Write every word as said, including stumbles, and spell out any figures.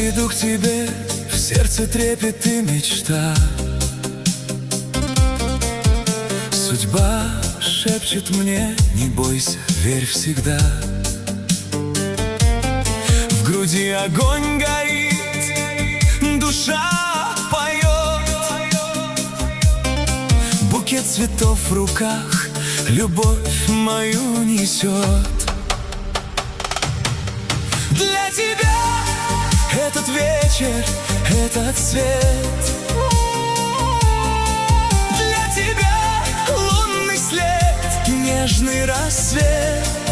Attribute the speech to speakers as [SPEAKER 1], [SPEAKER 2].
[SPEAKER 1] иду к тебе, в сердце трепет и мечта. Судьба шепчет мне: не бойся, верь всегда. В груди огонь горит, душа поет, букет цветов в руках любовь мою несет. Для тебя этот вечер, этот свет, для тебя лунный след, нежный рассвет.